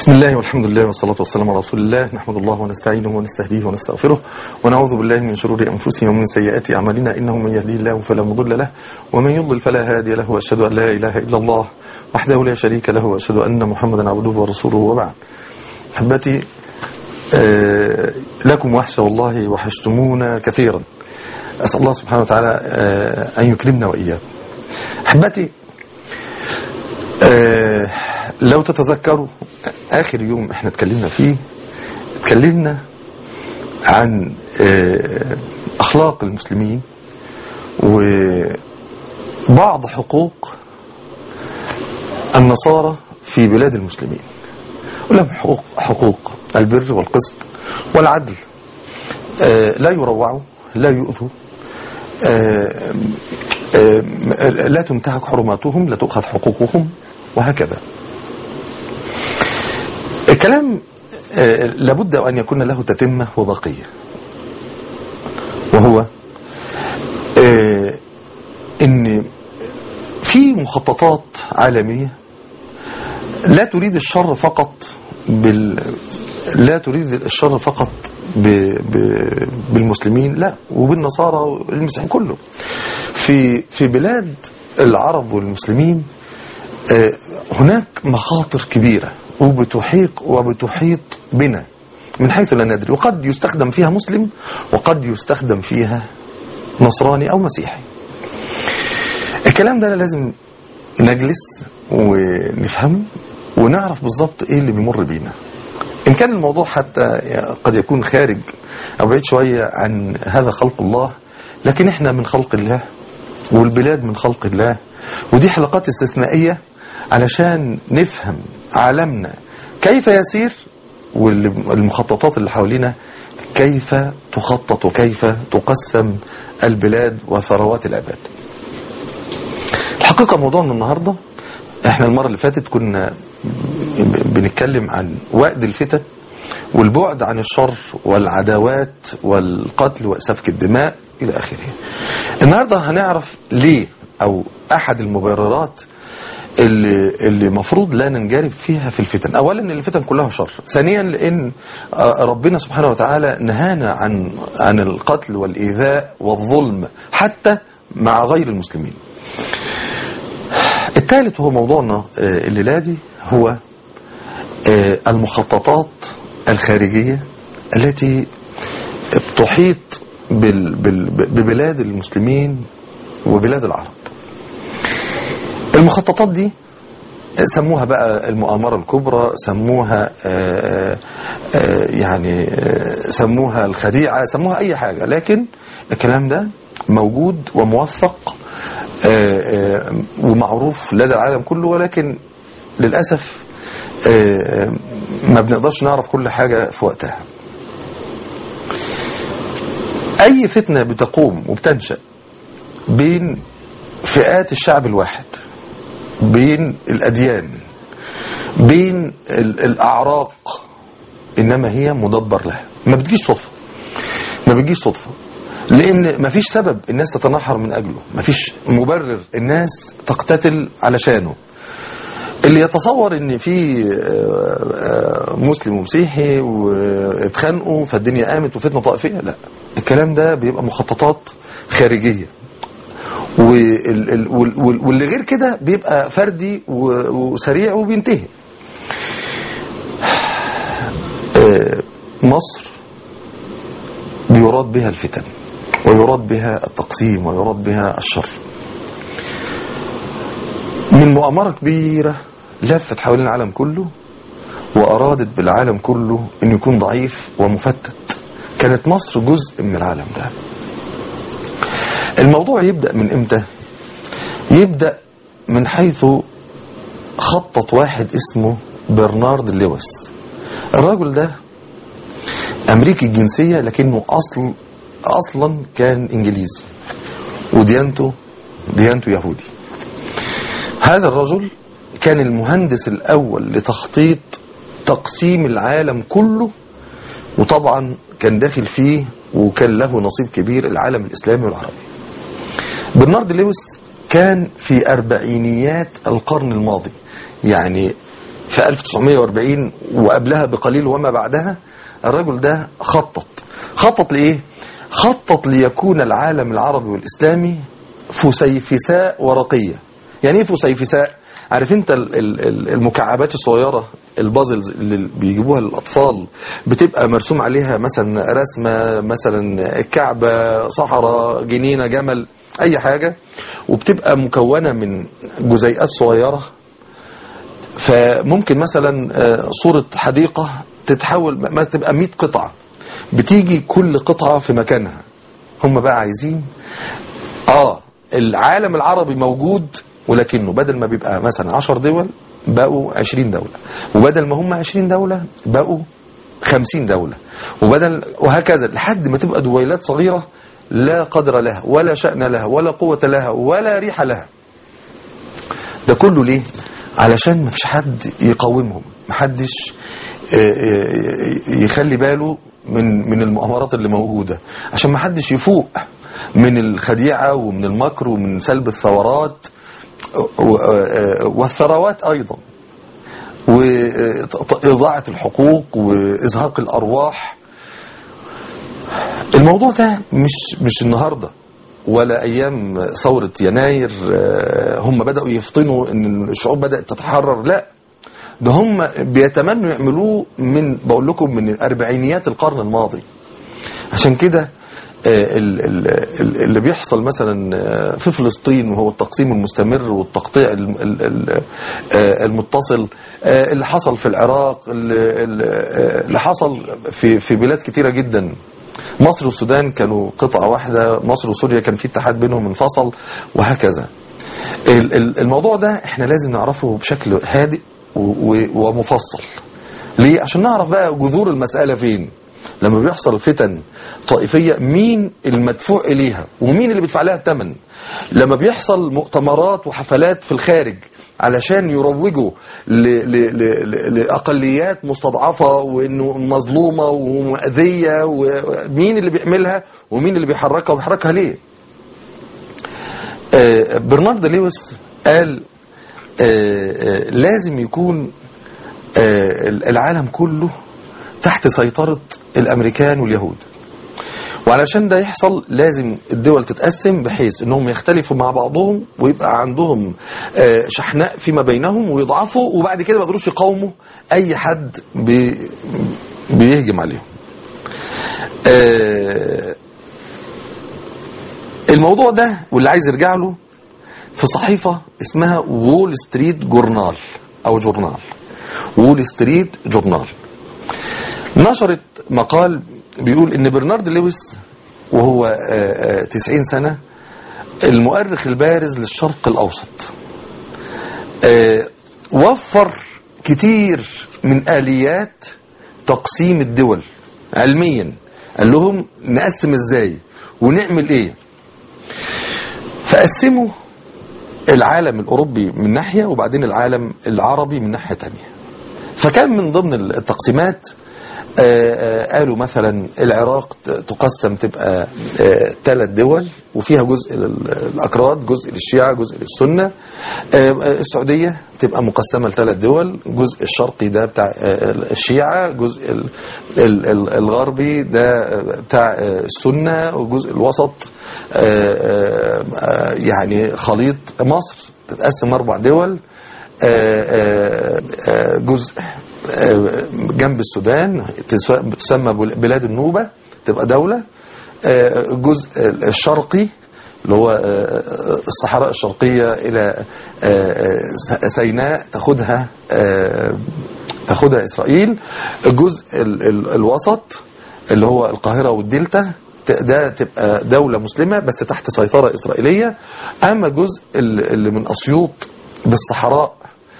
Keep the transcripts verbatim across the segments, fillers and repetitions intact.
بسم الله والحمد لله والصلاة والسلام على رسول الله. نحمد الله ونستعينه ونستهديه ونستغفره ونعوذ بالله من شرور أنفسنا ومن سيئات أعمالنا، إنه من يهديه الله فلا مضل له ومن يضلل فلا هادي له، وأشهد أن لا إله إلا الله وحده لا شريك له، وأشهد أن محمدا عبده ورسوله. وبعد، أحبتي، آه لكم وحشة والله، وحشتمونا كثيرا. أسأل الله سبحانه وتعالى آه أن يكرمنا وإياكم. أحبتي، آه لو تتذكروا آخر يوم احنا اتكلمنا فيه، اتكلمنا عن اه أخلاق المسلمين وبعض حقوق النصارى في بلاد المسلمين، ولهم حقوق, حقوق البر والقسط والعدل، اه لا يروعوا، لا يؤذوا، اه اه لا تنتهك حرماتهم، لا تؤخذ حقوقهم، وهكذا. الكلام آه لابد أن يكون له تتمة وبقية، وهو آه إن في مخططات عالمية لا تريد الشر فقط بال لا تريد الشر فقط ب... ب... بالمسلمين، لا، وبالنصارى والمسيحيين كله. في في بلاد العرب والمسلمين آه هناك مخاطر كبيرة وبتحيق وبتحيط بنا من حيث لا ندري، وقد يستخدم فيها مسلم وقد يستخدم فيها نصراني أو مسيحي. الكلام ده لازم نجلس ونفهمه ونعرف بالضبط ايه اللي بيمر بينا. إن كان الموضوع حتى قد يكون خارج أو بعيد شوية عن هذا خلق الله، لكن احنا من خلق الله والبلاد من خلق الله، ودي حلقات استثنائية علشان نفهم عالمنا كيف يسير، والمخططات اللي حوالينا كيف تخطط وكيف تقسم البلاد وثروات العباد. الحقيقة موضوعنا النهاردة، احنا المرة اللي فاتت كنا بنتكلم عن وقت الفتن والبعد عن الشر والعداوات والقتل وسفك الدماء إلى آخره. النهاردة هنعرف ليه، أو أحد المبررات اللي اللي مفروض لا ننجرف فيها في الفتن. اولا، ان الفتن كلها شر. ثانيا، لان ربنا سبحانه وتعالى نهانا عن عن القتل والايذاء والظلم حتى مع غير المسلمين. الثالث هو موضوعنا الليله دي، هو المخططات الخارجيه التي تحيط ببلاد المسلمين وبلاد العرب. المخططات دي سموها بقى المؤامرة الكبرى، سموها آآ آآ يعني آآ سموها الخديعة، سموها أي حاجة، لكن الكلام ده موجود وموثق ومعروف لدى العالم كله، ولكن للأسف ما بنقدرش نعرف كل حاجة في وقتها. أي فتنة بتقوم وبتنشأ بين فئات الشعب الواحد، بين الأديان، بين الأعراق، إنما هي مدبر لها، ما بتجيش صدفة، ما بتجيش صدفة، لأن ما فيش سبب الناس تتنحر من أجله، ما فيش مبرر الناس تقتتل علشانه. اللي يتصور ان في مسلم ومسيحي واتخانقوا فالدنيا قامت وفتنة طائفية، لا، الكلام ده بيبقى مخططات خارجية، واللي غير كده بيبقى فردي وسريع وبينتهي. مصر بيراد بها الفتن، ويراد بها التقسيم، ويراد بها الشر، من مؤامرة كبيرة لفت حوالين العالم كله، وأرادت بالعالم كله أن يكون ضعيف ومفتت. كانت مصر جزء من العالم ده. الموضوع يبدأ من امتى؟ يبدأ من حيث خطط واحد اسمه برنارد لويس. الرجل ده أمريكي الجنسية، لكنه أصل أصلا كان إنجليزي، وديانته ديانته يهودي. هذا الرجل كان المهندس الأول لتخطيط تقسيم العالم كله، وطبعا كان داخل فيه وكان له نصيب كبير العالم الإسلامي والعربي. برنارد لويس كان في أربعينيات القرن الماضي، يعني في ألف وتسعمائة وأربعين وقبلها بقليل وما بعدها، الرجل ده خطط خطط لإيه؟ خطط ليكون العالم العربي والإسلامي فسيفساء ورقية. يعني إيه فسيفساء؟ عارف انت المكعبات الصغيرة البازلز اللي بيجيبوها للأطفال، بتبقى مرسوم عليها مثلا رسمة، مثلا كعبة، صحراء، جنينة، جمل، أي حاجة، وبتبقى مكونة من جزيئات صغيرة. فممكن مثلا صورة حديقة تتحول ما تبقى مئة قطعة، بتيجي كل قطعة في مكانها. هم بقى عايزين آه العالم العربي موجود، ولكنه بدل ما بيبقى مثلا عشر دول بقوا عشرين دولة، وبدل ما هم عشرين دولة بقوا خمسين دولة، وبدل وهكذا لحد ما تبقى دويلات صغيرة لا قدر لها ولا شأن لها ولا قوة لها ولا ريح لها. ده كله ليه؟ علشان ما فيش حد يقاومهم، ما حدش يخلي باله من من المؤامرات اللي موجودة، عشان ما حدش يفوق من الخديعة ومن المكر ومن سلب الثورات والثروات أيضا، وإضاعة الحقوق وإزهاق الأرواح. الموضوع ده مش مش النهاردة ولا أيام ثورة يناير هم بدأوا يفطنوا إن الشعوب بدأت تتحرر، لا، ده هم بيتمنوا يعملوه من بقول لكم من الأربعينيات القرن الماضي. عشان كده اللي بيحصل مثلا في فلسطين وهو التقسيم المستمر والتقطيع المتصل، اللي حصل في العراق، اللي حصل في في بلاد كتيرة جدا. مصر والسودان كانوا قطعة واحدة، مصر وسوريا كان في اتحاد بينهم انفصل، وهكذا. الموضوع ده احنا لازم نعرفه بشكل هادئ ومفصل. ليه؟ عشان نعرف بقى جذور المسألة فين. لما بيحصل فتن طائفية مين المدفوع إليها ومين اللي بيدفع لها الثمن. لما بيحصل مؤتمرات وحفلات في الخارج علشان يروجوا لأقليات مستضعفة وإنه مظلومة ومؤذية، ومين اللي بيعملها ومين اللي بيحركها وبيحركها ليه. آه برنارد لويس قال آه آه لازم يكون آه العالم كله تحت سيطرة الأمريكان واليهود، وعلشان ده يحصل لازم الدول تتقسم بحيث انهم يختلفوا مع بعضهم ويبقى عندهم شحناء فيما بينهم ويضعفوا، وبعد كده ما يقدروش يقاوموا اي حد بي بيهجم عليهم. الموضوع ده واللي عايز يرجع له في صحيفة اسمها وول ستريت جورنال او جورنال وول ستريت جورنال، نشرت مقال بيقول ان برنارد لويس وهو تسعين سنة المؤرخ البارز للشرق الأوسط وفر كتير من آليات تقسيم الدول علميا. قال لهم نقسم ازاي ونعمل ايه. فقسموا العالم الأوروبي من ناحية وبعدين العالم العربي من ناحية تانية. فكان من ضمن التقسيمات آآ آآ قالوا مثلا العراق تقسم تبقى ثلاث دول وفيها جزء للأكراد، جزء للشيعة، جزء للسنة. السعودية تبقى مقسمة لثلاث دول، جزء الشرقي ده بتاع الشيعة، جزء الغربي ده بتاع السنة، وجزء الوسط يعني خليط. مصر تتقسم أربع دول، جزء جنب السودان تسمى بلاد النوبة تبقى دولة، الجزء الشرقي اللي هو الصحراء الشرقية إلى سيناء تاخدها تاخدها إسرائيل، الجزء الوسط اللي هو القاهرة والدلتا ده تبقى دولة مسلمة بس تحت سيطرة إسرائيلية. أما الجزء اللي من أسيوط بالصحراء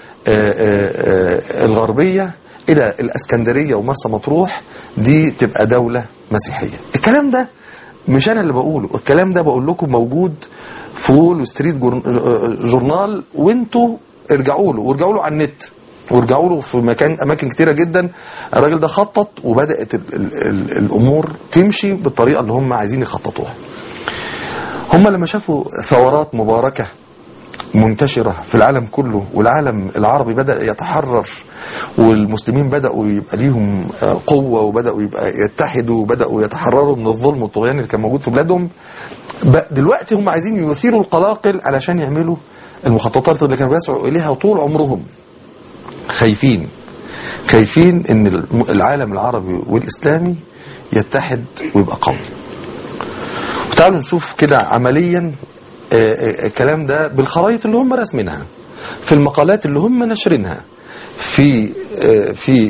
الغربية إلى الأسكندرية ومرسى مطروح دي تبقى دولة مسيحية. الكلام ده مش أنا اللي بقوله، الكلام ده بقول لكم موجود في وول ستريت جورنال، وانتوا ارجعوا له وارجعوا له على النت وارجعوا له في مكان أماكن كتيرة جدا. الراجل ده خطط وبدأت ال ال ال الأمور تمشي بالطريقة اللي هم عايزين يخططوها. هم لما شافوا ثورات مباركة منتشرة في العالم كله، والعالم العربي بدأ يتحرر، والمسلمين بدأوا يبقى ليهم قوة، وبدأوا يبقى يتحدوا، وبدأوا يتحرروا من الظلم والطغيان اللي كان موجود في بلادهم. دلوقتي هم عايزين يثيروا القلاقل علشان يعملوا المخططات اللي كانوا بيسعوا إليها طول عمرهم. خايفين خايفين ان العالم العربي والإسلامي يتحد ويبقى قوي. وتعالوا نشوف كده عمليا الكلام ده بالخرائط اللي هم رسمينها، في المقالات اللي هم نشرينها، في في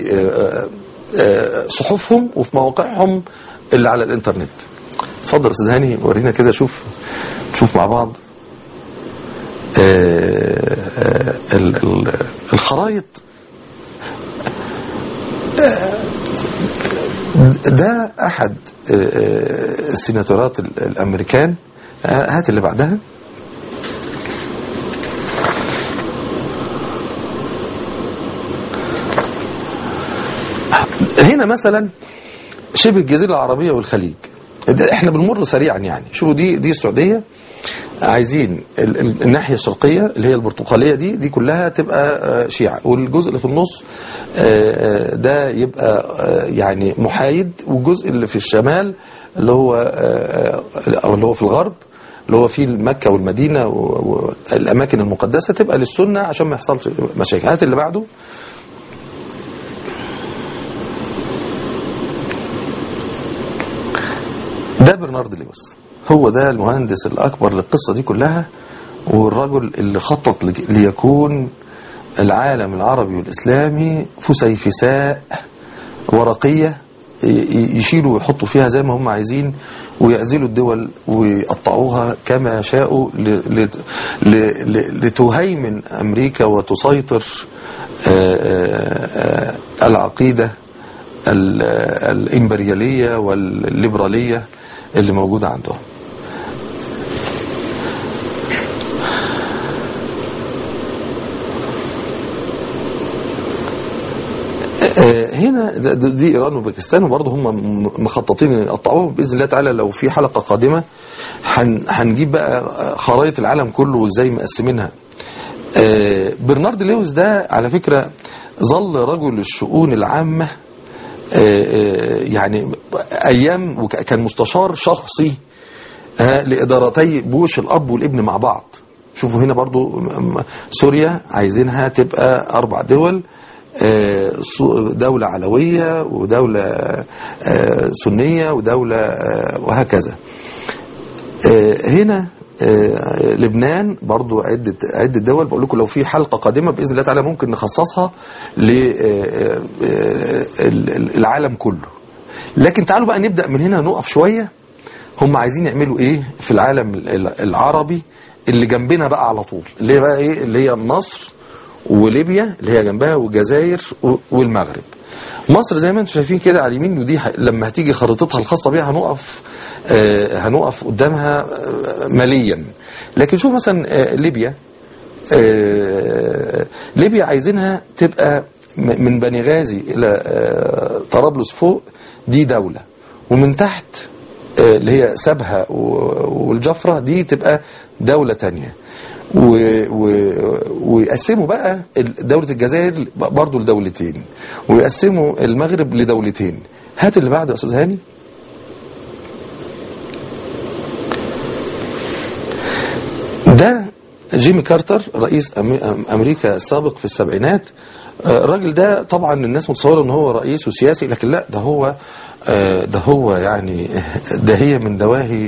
صحفهم وفي مواقعهم اللي على الانترنت. اتفضل استاذ هاني ورينا كده، شوف نشوف مع بعض الخرائط. ده احد السيناتورات الامريكان. هات اللي بعدها. هنا مثلا شبه الجزيرة العربية والخليج، احنا بنمر سريعا يعني. شوفوا دي دي السعودية، عايزين الناحية الشرقية اللي هي البرتقالية دي دي كلها تبقى شيعة، والجزء اللي في النص ده يبقى يعني محايد، والجزء اللي في الشمال اللي هو او اللي هو في الغرب اللي هو فيه مكة والمدينة والأماكن المقدسة تبقى للسنة عشان ما يحصلش مشاكل. هات اللي بعده. ده برنارد لويس، هو ده المهندس الأكبر للقصة دي كلها، والرجل اللي خطط ليكون العالم العربي والإسلامي فسيفساء ورقية يشيلوا ويحطوا فيها زي ما هم عايزين، ويعزلوا الدول ويقطعوها كما شاءوا لتهيمن أمريكا وتسيطر العقيدة الإمبريالية والليبرالية اللي موجودة عندهم. هنا دي إيران وباكستان، وبرضه هم مخططين يقطعوهم بإذن الله تعالى. لو في حلقة قادمة هنجيب بقى خرائط العالم كله وإزاي مقسمينها. برنارد لويس ده على فكرة ظل رجل الشؤون العامة يعني أيام، وكان مستشار شخصي لإدارتي بوش الأب والابن مع بعض. شوفوا هنا برضو سوريا عايزينها تبقى أربع دول، دولة علوية ودولة سنية ودولة وهكذا. هنا لبنان برضو عدة عدة دول. بقول لكم لو في حلقة قادمة بإذن الله تعالى ممكن نخصصها للعالم كله. لكن تعالوا بقى نبدأ من هنا، نقف شوية. هم عايزين يعملوا ايه في العالم العربي اللي جنبنا بقى على طول، اللي هي بقى ايه، اللي هي مصر وليبيا اللي هي جنبها والجزائر والمغرب. مصر زي ما انتم شايفين كده على اليمين، ودي لما هتيجي خريطتها الخاصة بيها هنقف آه هنقف قدامها آه ماليا. لكن شوف مثلا آه ليبيا آه ليبيا عايزينها تبقى من بني غازي إلى آه طرابلس فوق، دي دولة، ومن تحت آه اللي هي سبها والجفرة دي تبقى دولة تانية. ويقسموا بقى دولة الجزائر برضو لدولتين، ويقسموا المغرب لدولتين. هات اللي بعده يا أستاذ هاني. ده جيمي كارتر رئيس أمريكا السابق في السبعينات. الراجل ده طبعا الناس متصوره ان هو رئيس وسياسي، لكن لا، ده هو ده هو يعني ده هي من دواهي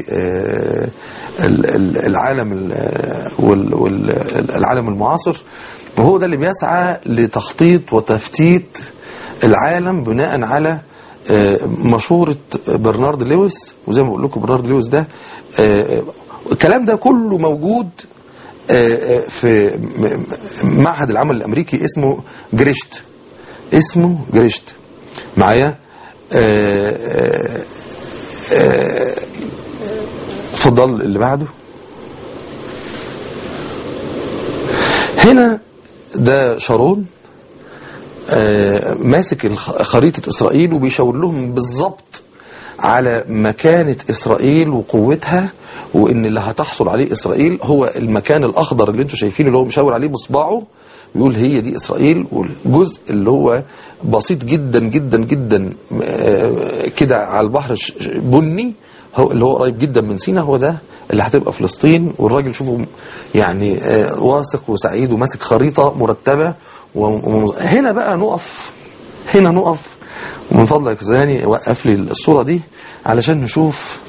العالم والعالم المعاصر، وهو ده اللي بيسعى لتخطيط وتفتيت العالم بناء على مشورة برنارد لويس. وزي ما بقول لكم برنارد لويس ده الكلام ده كله موجود في معهد العمل الأمريكي اسمه جريشت اسمه جريشت معايا. اتفضل اللي بعده. هنا ده شارون ماسك خريطة إسرائيل وبيشاور لهم بالظبط على مكانة إسرائيل وقوتها، وإن اللي هتحصل عليه إسرائيل هو المكان الأخضر اللي انتم شايفينه اللي هو مشاور عليه بصباعه، يقول هي دي إسرائيل. والجزء اللي هو بسيط جدا جدا جدا كده على البحر بني هو اللي هو قريب جدا من سيناء، هو ده اللي هتبقى فلسطين. والراجل شوفوا يعني واثق وسعيد وماسك خريطة مرتبة. وهنا بقى نقف، هنا نقف ومن فضلك زاني وقف لي الصورة دي علشان نشوف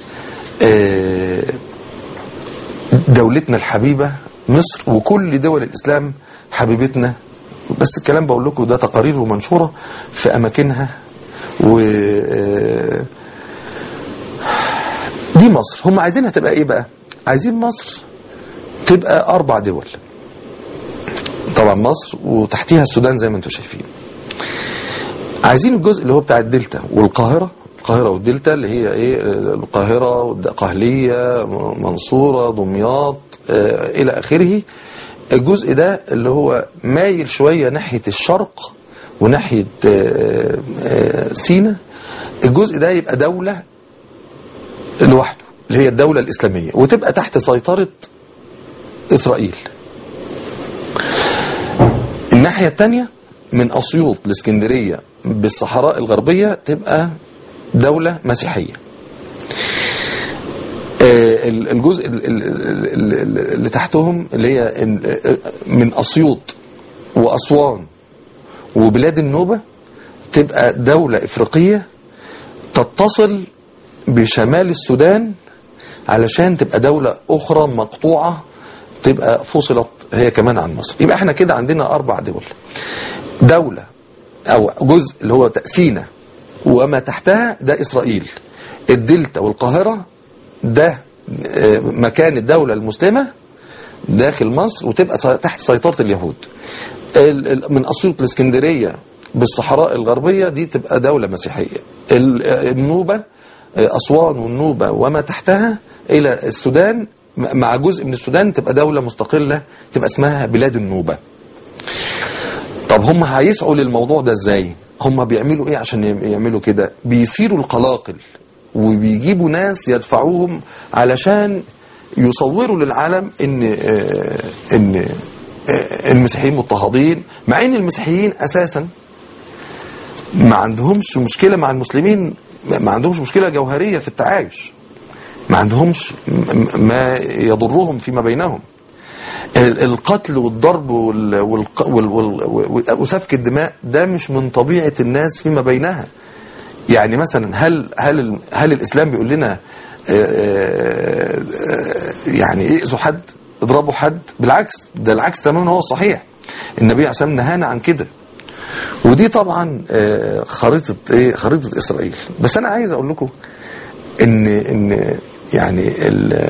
دولتنا الحبيبة مصر، وكل دول الإسلام حبيبتنا. بس الكلام بقول لكم ده تقارير ومنشورة في أماكنها. و دي مصر هم عايزينها تبقى ايه بقى؟ عايزين مصر تبقى أربع دول. طبعا مصر وتحتيها السودان زي ما انتم شايفين. عايزين الجزء اللي هو بتاع الدلتا والقاهرة، القاهرة والدلتا اللي هي ايه، القاهرة والقهلية منصورة دمياط آه الى اخره. الجزء ده اللي هو مايل شوية ناحية الشرق وناحية آه آه سيناء. الجزء ده يبقى دولة لوحده اللي هي الدولة الإسلامية، وتبقى تحت سيطرة إسرائيل. الناحية التانية من أسيوط لإسكندرية بالصحراء الغربية تبقى دولة مسيحية. الجزء اللي تحتهم اللي هي من أسيوط وأسوان وبلاد النوبة تبقى دولة إفريقية تتصل بشمال السودان علشان تبقى دولة أخرى مقطوعة تبقى فصلت هي كمان عن مصر. يبقى احنا كده عندنا أربع دول، دولة أو جزء اللي هو سيناء وما تحتها ده إسرائيل، الدلتا والقاهرة ده مكان الدولة المسلمة داخل مصر وتبقى تحت سيطرة اليهود. من أسيوط الإسكندرية بالصحراء الغربية دي تبقى دولة مسيحية. النوبة أسوان والنوبة وما تحتها إلى السودان مع جزء من السودان تبقى دولة مستقلة تبقى اسمها بلاد النوبة. طب هم هيسعوا للموضوع ده ازاي؟ هم بيعملوا ايه عشان يعملوا كده؟ بيثيروا القلاقل وبيجيبوا ناس يدفعوهم علشان يصوروا للعالم ان ان المسيحيين مضطهدين، مع ان المسيحيين اساسا ما عندهمش مشكلة مع المسلمين، ما عندهمش مشكلة جوهرية في التعايش، ما عندهمش ما يضرهم فيما بينهم. القتل والضرب وسفك الدماء ده مش من طبيعة الناس فيما بينها. يعني مثلا هل هل هل الإسلام بيقول لنا يعني ائذوا حد اضربوا حد؟ بالعكس، ده العكس تماما هو الصحيح. النبي عليه الصلاة والسلام نهانا عن كده. ودي طبعا خريطة ايه، خريطة إسرائيل. بس أنا عايز أقول لكم إن إن يعني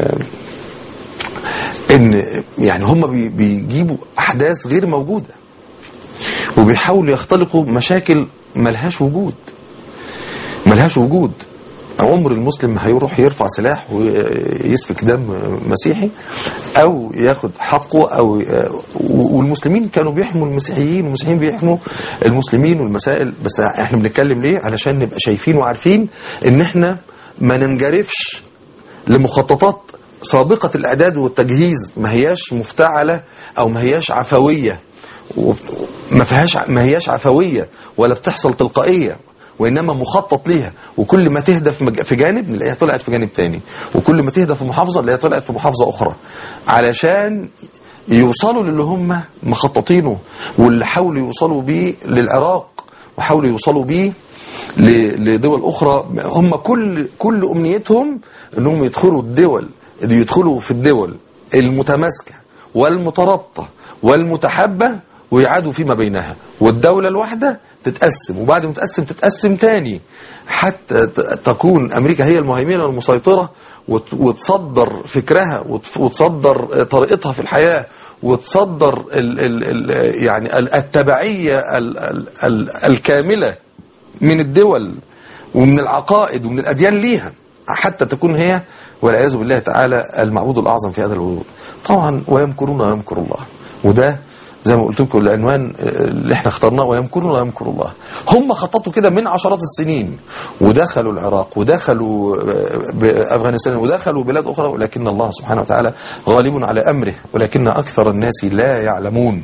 إن يعني هم بيجيبوا أحداث غير موجودة وبيحاولوا يختلقوا مشاكل ملهاش وجود، ملهاش وجود. عمر المسلم ما هيروح يرفع سلاح ويسفك دم مسيحي او ياخد حقه، او والمسلمين كانوا بيحموا المسيحيين والمسيحيين بيحموا المسلمين والمسائل. بس احنا بنتكلم ليه؟ علشان نبقى شايفين وعارفين ان احنا ما ننجرفش لمخططات سابقة الاعداد والتجهيز، ما هياش مفتعلة او ما هياش عفوية، ما فيهاش ما هياش عفوية ولا بتحصل تلقائية، وإنما مخطط ليها. وكل ما تهدف في جانب نلاقيها طلعت في جانب تاني، وكل ما تهدف في محافظة نلاقيها طلعت في محافظة أخرى، علشان يوصلوا للي هم مخططينه واللي حاولوا يوصلوا بيه للعراق وحاولوا يوصلوا بيه لدول أخرى. هم كل كل أمنيتهم أنهم يدخلوا الدول يدخلوا في الدول المتماسكة والمترابطة والمتحبة ويعادوا فيما بينها، والدولة الواحدة تتقسم، وبعد ما تتقسم تتقسم تاني حتى تكون أمريكا هي المهيمنة والمسيطرة وتصدر فكرها وتصدر طريقتها في الحياة وتصدر ال ال ال يعني التبعية ال ال ال الكاملة من الدول ومن العقائد ومن الأديان ليها، حتى تكون هي والعياذ بالله تعالى المعبود الأعظم في هذا الوجود. طبعا ويمكرون ويمكر الله، وده زي ما قلت لكم العنوان اللي احنا اخترناه، ويمكرون ويمكر الله. هم خططوا كده من عشرات السنين، ودخلوا العراق ودخلوا افغانستان ودخلوا بلاد اخرى، ولكن الله سبحانه وتعالى غالب على امره، ولكن اكثر الناس لا يعلمون.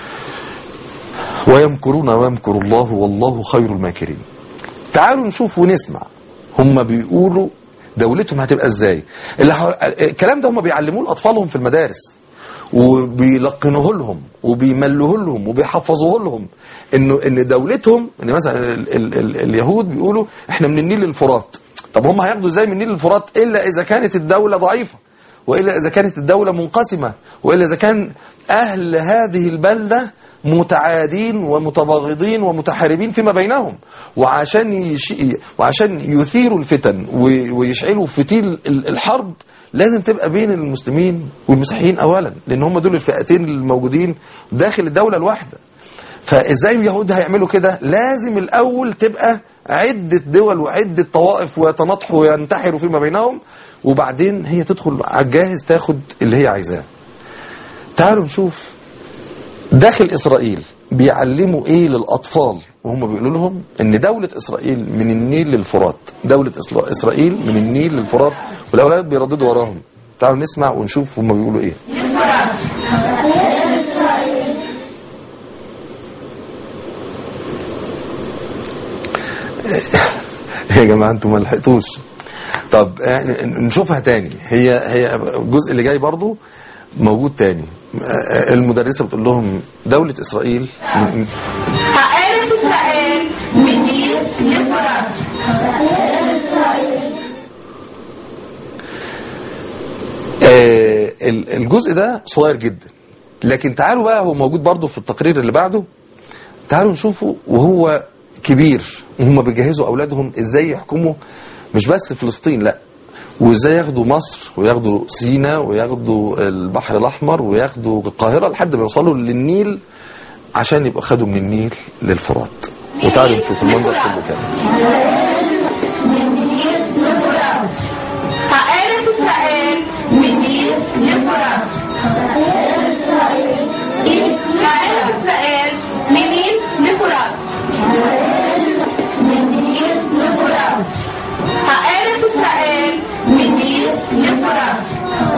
ويمكرون ويمكر الله والله خير الماكرين. تعالوا نشوف ونسمع هم بيقولوا دولتهم هتبقى ازاي. الكلام ده هم بيعلموه لاطفالهم في المدارس، وبيلقنوه لهم وبيملوه لهم وبيحفظوه لهم انه ان دولتهم، ان مثلا ال ال ال اليهود بيقولوا احنا من النيل للفرات. طب هم هياخدوا ازاي من النيل للفرات الا اذا كانت الدوله ضعيفه، والا اذا كانت الدوله منقسمه، والا اذا كان اهل هذه البلده متعادين ومتباغضين ومتحاربين فيما بينهم. وعشان يش... وعشان يثيروا الفتن ويشعلوا فتيل الحرب لازم تبقى بين المسلمين والمسيحيين اولا، لان هم دول الفئتين الموجودين داخل الدولة الواحدة. فازاي اليهود هيعملوا كده؟ لازم الاول تبقى عدة دول وعدة طوائف ويتناطحوا وينتحروا فيما بينهم، وبعدين هي تدخل على الجاهز تاخد اللي هي عايزاه. تعالوا نشوف داخل إسرائيل بيعلموا إيه للأطفال، وهم بيقولوا لهم إن دولة إسرائيل من النيل للفرات، دولة إسرائيل من النيل للفرات، والأولاد بيرددوا وراهم. تعالوا نسمع ونشوف هم بيقولوا إيه. يا جماعة أنتم ما لحقتوش. طب نشوفها تاني. هي هي الجزء اللي جاي برضو موجود تاني. المدرسة بتقول لهم دولة إسرائيل هقالت إسرائيل من النيل للفرات. الجزء ده صغير جدا، لكن تعالوا بقى، هو موجود برضو في التقرير اللي بعده. تعالوا نشوفه وهو كبير وهم بيجهزوا أولادهم إزاي يحكموا مش بس فلسطين، لا، وازاي ياخدوا مصر وياخدوا سيناء وياخدوا البحر الأحمر وياخدوا القاهرة لحد ما يوصلوا للنيل، عشان يبقى خدوا من النيل للفرات. وتعالوا نشوف المنظر كله كامل. هقالت إسرائيل من النيل للفرات. هقالت إسرائيل من النيل للفرات. هقالت إسرائيل من النيل للفرات.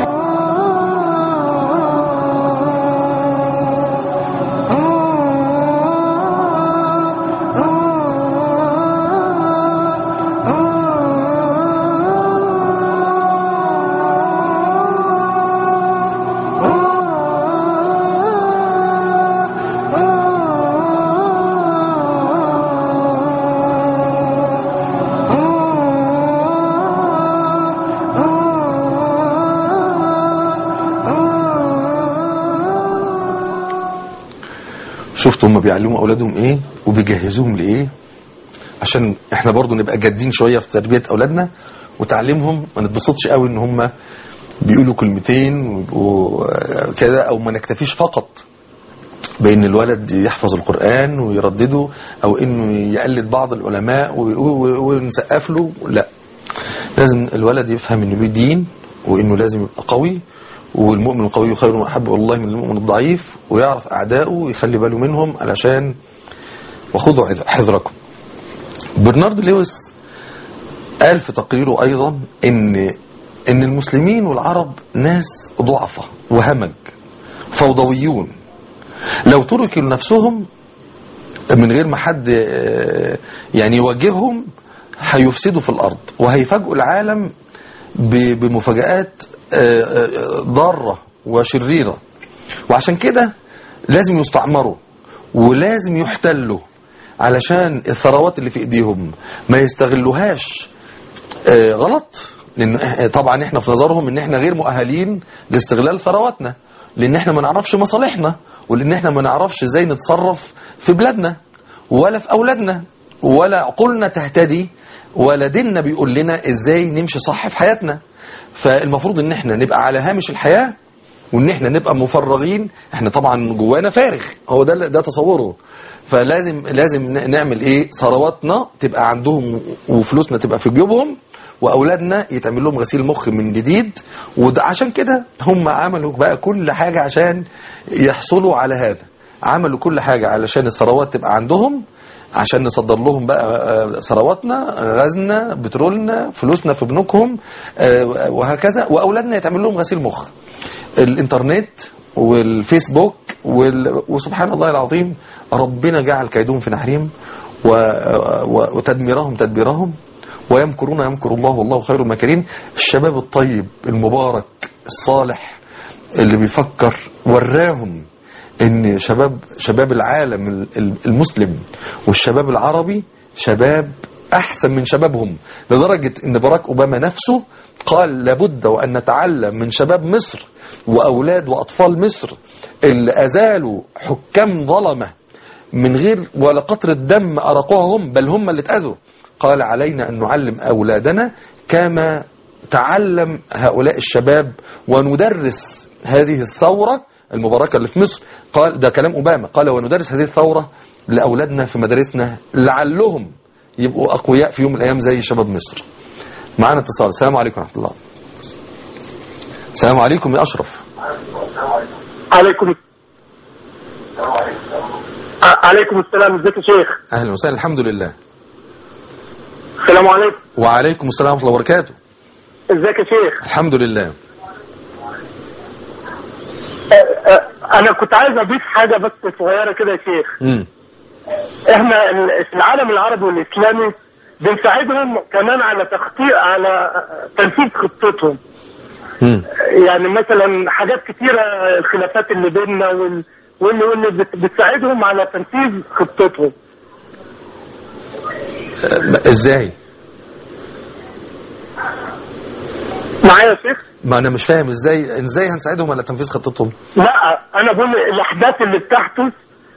شفتوا هم بيعلموا أولادهم إيه وبيجهزوهم لإيه، عشان إحنا برضو نبقى جادين شوية في تربية أولادنا وتعلمهم. ما نتبسطش قوي إن هم بيقولوا كلمتين ويبقوا كده، أو ما نكتفيش فقط بأن الولد يحفظ القرآن ويردده، أو إنه يقلد بعض العلماء ونسقف له. لا، لازم الولد يفهم إنه له دين، وإنه لازم يبقى قوي، والمؤمن القوي خير وأحب إلى الله من المؤمن الضعيف، ويعرف أعدائه ويخلي باله منهم علشان وخذوا حذركم. برنارد لويس قال في تقريره أيضا إن إن المسلمين والعرب ناس ضعفة وهمج فوضويون، لو تركوا لنفسهم من غير ما حد يعني يواجههم هيفسدوا في الأرض وهيفاجئوا العالم بمفاجآت ضارة وشريرة. وعشان كده لازم يستعمروا ولازم يحتلوا، علشان الثروات اللي في ايديهم ما يستغلوهاش غلط، لان طبعا احنا في نظرهم ان احنا غير مؤهلين لاستغلال ثرواتنا، لان احنا ما نعرفش مصالحنا، ولان احنا ما نعرفش ازاي نتصرف في بلادنا ولا في اولادنا، ولا عقولنا تهتدي، ولا ديننا بيقول لنا ازاي نمشي صح في حياتنا. فالمفروض ان احنا نبقى على هامش الحياة، وان احنا نبقى مفرغين. احنا طبعا جوانا فارغ، هو ده ده تصوره. فلازم لازم نعمل ايه؟ ثرواتنا تبقى عندهم وفلوسنا تبقى في جيوبهم، واولادنا يتعمل لهم غسيل مخ من جديد. وعشان كده هم عملوا بقى كل حاجة عشان يحصلوا على هذا. عملوا كل حاجة علشان الثروات تبقى عندهم، عشان نصدر لهم بقى ثرواتنا، غازنا، بترولنا، فلوسنا في بنوكهم وهكذا، وأولادنا يتعمل لهم غسيل مخ. الإنترنت والفيسبوك وال... وسبحان الله العظيم ربنا جعل كيدهم في نحرهم و... و... وتدميرهم تدبيرهم، ويمكرون يمكر الله والله خير الماكرين. الشباب الطيب المبارك الصالح اللي بيفكر وراهم ان شباب شباب العالم المسلم والشباب العربي شباب احسن من شبابهم، لدرجة ان باراك اوباما نفسه قال لابد وان نتعلم من شباب مصر واولاد واطفال مصر اللي ازالوا حكام ظلمة من غير ولا قطرة دم ارقوها هم، بل هم اللي اتأذوا. قال علينا ان نعلم اولادنا كما تعلم هؤلاء الشباب وندرس هذه الثورة المباركة اللي في مصر. قال ده كلام أوباما، قال وندرس هذه الثورة لأولادنا في مدارسنا لعلهم يبقوا أقوياء في يوم من الأيام زي شباب مصر. معنا اتصال. السلام عليكم ورحمة الله. السلام عليكم يا أشرف. عليكم عليكم السلام. ازيك يا شيخ؟ أهلا وسهلا. الحمد لله. السلام عليكم. وعليكم السلام ورحمة الله وبركاته. ازيك يا شيخ؟ الحمد لله. انا كنت عايز اضيف حاجه بس صغيره كده يا شيخ. امم احنا في العالم العربي والاسلامي بنساعدهم كمان على تخطيط على تنفيذ خطتهم. امم يعني مثلا حاجات كتيره الخلافات اللي بيننا وال... واللي واللي بت... بتساعدهم على تنفيذ خطتهم. ازاي؟ معايا يا شيخ؟ ما انا مش فاهم ازاي ازاي هنساعدهم على تنفيذ خطتهم. لا انا بقول الاحداث اللي بتحدث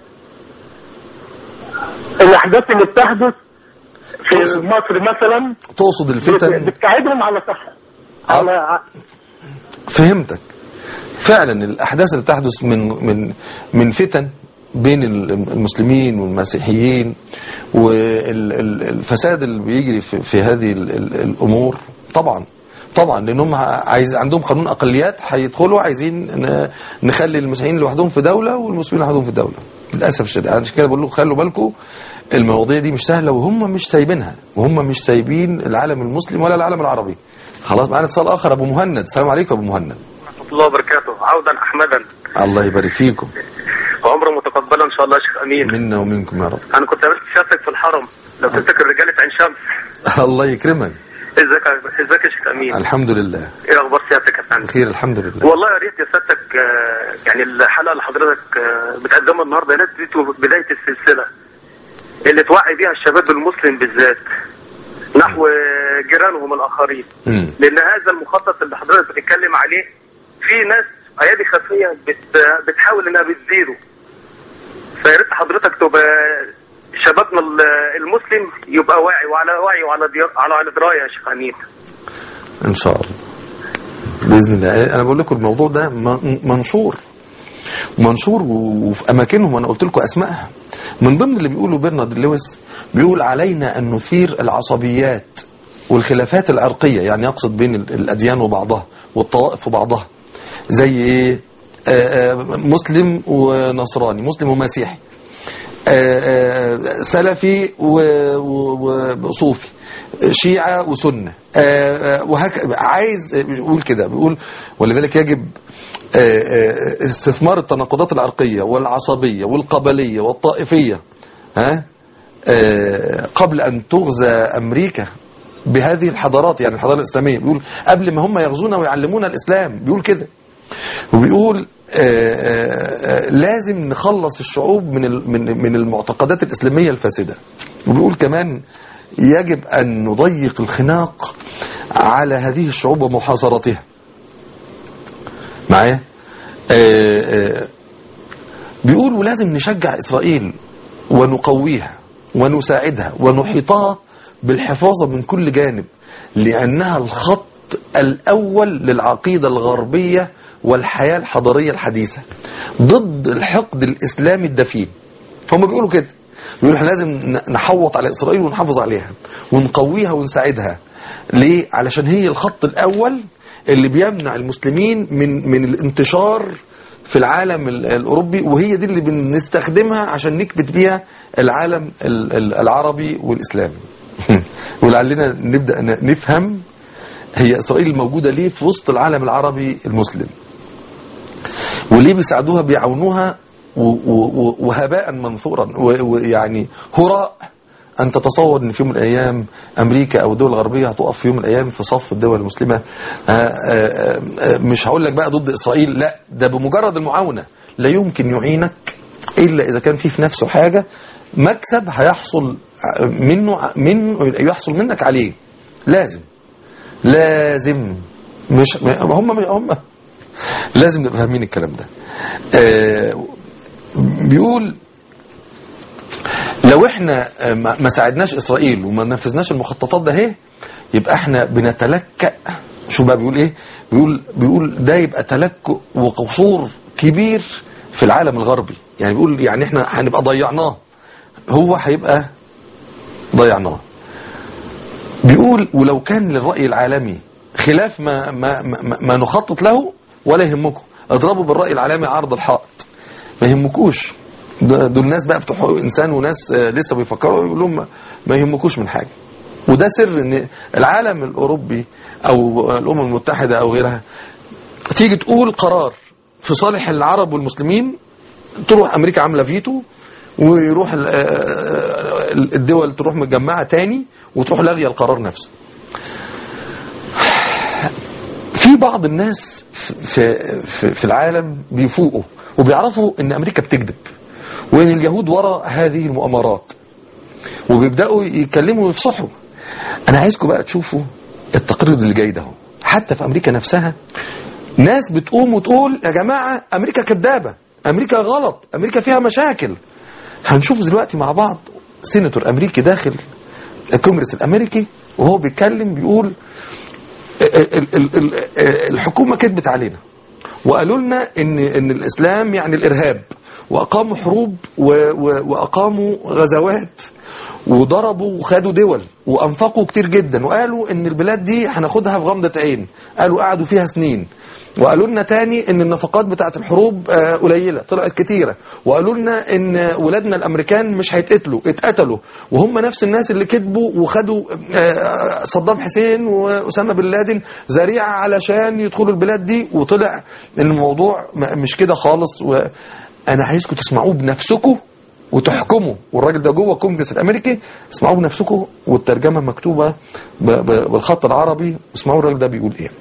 الاحداث اللي بتحدث في تقصد مصر مثلا، تقصد الفتن بتساعدهم على صح على فهمتك. فعلا الاحداث اللي بتحدث من من من فتن بين المسلمين والمسيحيين والفساد اللي بيجري في, في هذه الامور، طبعا طبعا لانهم عايز عندهم قانون اقليات هيدخلوا عايزين نخلي المسيحيين لوحدهم في دوله والمسلمين لوحدهم في دوله. للاسف الشديد عشان كده بقول لكم خلوا بالكم المواضيع دي مش سهله، وهم مش سايبينها، وهم مش سايبين العالم المسلم ولا العالم العربي. خلاص معانا اتصال اخر. ابو مهند. السلام عليكم ابو مهند. ورحمه الله وبركاته. عودا احمدا. الله يبارك فيكم. وعمره متقبلا ان شاء الله يا شيخ امين. منا ومنكم يا رب. انا كنت قابلت سيادتك في الحرم لو تفتكر رجاله عين شمس. الله يكرمك. ازيك ازيك يا شيخ امين؟ الحمد لله. ايه اخبار سيادتك يا فندم؟ بخير الحمد لله. والله يا ريت يا سيادتك يعني الحلقه اللي حضرتك بتقدمها النهارده يا ريت دي بدايه السلسله اللي توعي بيها الشباب المسلم بالذات نحو جيرانهم الاخرين. م. لان هذا المخطط اللي حضرتك بتتكلم عليه في ناس ايادي خفيه بت بتحاول انها بتزيده. فيا ريت حضرتك تبقى شبابنا المسلم يبقى واعي وعلى وعي وعلى على على درايه يا شيخ امين. ان شاء الله باذن الله. انا بقول لكم الموضوع ده منشور منشور وفي اماكنهم، وانا قلت لكم اسمائها. من ضمن اللي بيقولوا برنارد لويس بيقول علينا ان نثير العصبيات والخلافات العرقيه، يعني يقصد بين الاديان وبعضها والطوائف وبعضها، زي ايه؟ مسلم ونصراني، مسلم ومسيحي، سلفي وصوفي، شيعة وسنة، وهكذا. عايز بيقول كده، بيقول ولذلك يجب استثمار التناقضات العرقية والعصبية والقبلية والطائفية ها قبل أن تغزى أمريكا بهذه الحضارات، يعني الحضارة الإسلامية. بيقول قبل ما هم يغزونا ويعلمونا الإسلام، بيقول كده. وبيقول آآ آآ لازم نخلص الشعوب من من من المعتقدات الإسلامية الفاسدة. وبيقول كمان يجب أن نضيق الخناق على هذه الشعوب ومحاصرتها. معايا؟ بيقول ولازم نشجع إسرائيل ونقويها ونساعدها ونحيطها بالحفاظة من كل جانب، لأنها الخط الأول للعقيدة الغربية والحياة الحضارية الحديثة ضد الحقد الإسلامي الدفين. هم بيقولوا كده، بيقولوا احنا لازم نحوط على إسرائيل ونحافظ عليها ونقويها ونساعدها. ليه؟ علشان هي الخط الأول اللي بيمنع المسلمين من من الانتشار في العالم الأوروبي، وهي دي اللي بنستخدمها عشان نكبت بيها العالم العربي والإسلامي. ولعلنا نبدأ نفهم هي إسرائيل الموجودة ليه في وسط العالم العربي المسلم، وليه بيساعدوها بيعاونوها وهباء منثورا، ويعني هراء أن تتصور أن في يوم من الأيام أمريكا أو الدول الغربية هتقف في يوم من الأيام في صف الدول المسلمة. مش هقول لك بقى ضد إسرائيل، لا، ده بمجرد المعاونة لا يمكن يعينك إلا إذا كان فيه في نفسه حاجة مكسب هيحصل منه منه يحصل منك عليه. لازم لازم مش هم هم لازم نبقى فاهمين الكلام ده. بيقول لو احنا ما ساعدناش اسرائيل وما نفذناش المخططات ده اهي، يبقى احنا بنتلكأ. شو بقى بيقول ايه؟ بيقول بيقول ده يبقى تلكؤ وقصور كبير في العالم الغربي. يعني بيقول يعني احنا هنبقى ضيعناه، هو هيبقى ضيعناه. بيقول ولو كان للرأي العالمي خلاف ما ما ما, ما نخطط له ولا يهمكم، اضربوا بالرأي العالمي عرض الحائط، ما يهمكوش. دول ناس بقى بتوع انسان وناس لسه بيفكروا، يقول لهم ما يهمكوش من حاجه. وده سر ان العالم الاوروبي او الامم المتحده او غيرها تيجي تقول قرار في صالح العرب والمسلمين، تروح امريكا عامله فيتو، ويروح الدول تروح متجمعه تاني وتروح لاغيه القرار نفسه. في بعض الناس في في, في العالم بيفوقوا وبيعرفوا ان امريكا بتكذب وان اليهود وراء هذه المؤامرات، وبيبداوا يتكلموا ويفصحوا. انا عايزكم بقى تشوفوا التقرير اللي جاي ده. حتى في امريكا نفسها ناس بتقوم وتقول يا جماعه امريكا كذابه، امريكا غلط، امريكا فيها مشاكل. هنشوف دلوقتي مع بعض سيناتور امريكي داخل الكونجرس الامريكي وهو بيتكلم بيقول الحكومه كذبت علينا وقالوا لنا ان ان الاسلام يعني الارهاب، واقاموا حروب واقاموا غزوات وضربوا وخدوا دول وانفقوا كتير جدا، وقالوا ان البلاد دي هناخدها في غمضة عين. قالوا قعدوا فيها سنين. وقالوا لنا تاني ان النفقات بتاعت الحروب قليلة، طلعت كتيرة. وقالوا لنا ان ولادنا الامريكان مش هيتقتلوا، اتقتلوا. وهم نفس الناس اللي كذبوا وخدوا صدام حسين وأسامة بن لادن ذريعة علشان يدخلوا البلاد دي، وطلع ان الموضوع مش كده خالص. وانا عايزكم تسمعوه بنفسكم وتحكموا، والراجل ده جوه الكونجرس الامريكي، اسمعوه بنفسكم والترجمة مكتوبة بالخط العربي، اسمعوا الراجل ده بيقول ايه.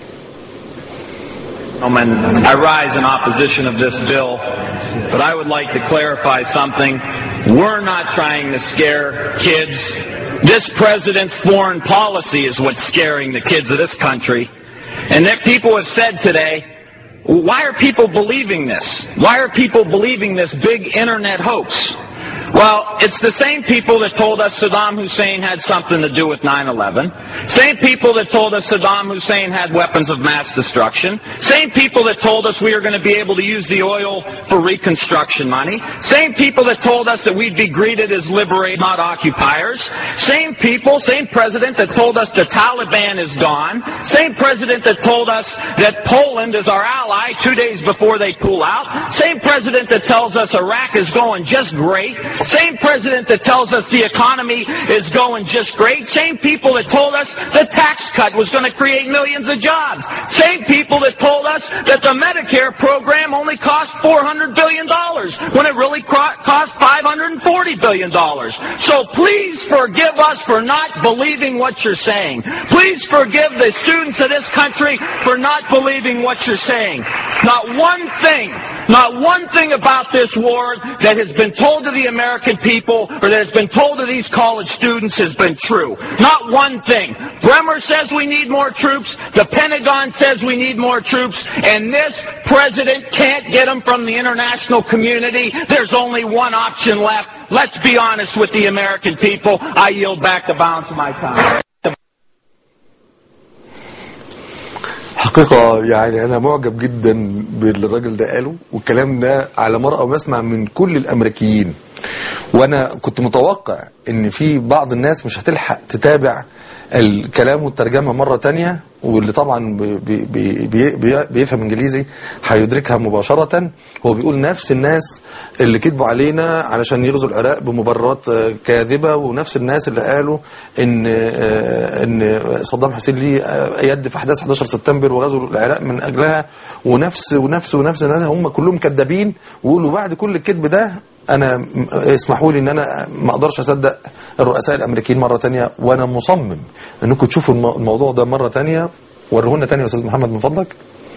I rise in opposition of this bill, but I would like to clarify something. We're not trying to scare kids. This president's foreign policy is what's scaring the kids of this country. And that people have said today, why are people believing this? Why are people believing this big internet hoax? Well, it's the same people that told us Saddam Hussein had something to do with nine eleven. Same people that told us Saddam Hussein had weapons of mass destruction. Same people that told us we were going to be able to use the oil for reconstruction money. Same people that told us that we'd be greeted as liberators, not occupiers. Same people, same president that told us the Taliban is gone. Same president that told us that Poland is our ally two days before they pull out. Same president that tells us Iraq is going just great. Same president that tells us the economy is going just great. Same people that told us the tax cut was going to create millions of jobs. Same people that told us that the Medicare program only cost four hundred billion dollars when it really cost five hundred forty billion dollars. So please forgive us for not believing what you're saying. Please forgive the students of this country for not believing what you're saying. Not one thing, not one thing about this war that has been told to the American people or that has been told to these college students has been true. Not one thing. Bremer says we need more troops. The Pentagon says we need more troops. And this president can't get them from the international community. There's only one option left. Let's be honest with the American people. I yield back the balance of my time. حقيقة يعني أنا معجب جدا بالراجل ده قاله، والكلام ده على مرأى ومسمع من كل الأمريكيين. وأنا كنت متوقع إن في بعض الناس مش هتلحق تتابع الكلام والترجمة مرة تانية، واللي طبعا بي بي بي بيفهم انجليزي هيدركها مباشرة. هو بيقول نفس الناس اللي كذبوا علينا علشان يغزوا العراق بمبررات كاذبة، ونفس الناس اللي قالوا ان ان صدام حسين ليه يد في احداث احداشر سبتمبر وغزوا العراق من اجلها، ونفس ونفس ونفس الناس هم كلهم كذابين. ويقولوا بعد كل الكذب ده انا اسمحوا لي ان انا ما اقدرش اصدق الرؤساء الامريكيين مره تانية، وانا مصمم انكم تشوفوا الموضوع ده مره تانية. ورهولنا تاني يا استاذ محمد من فضلك.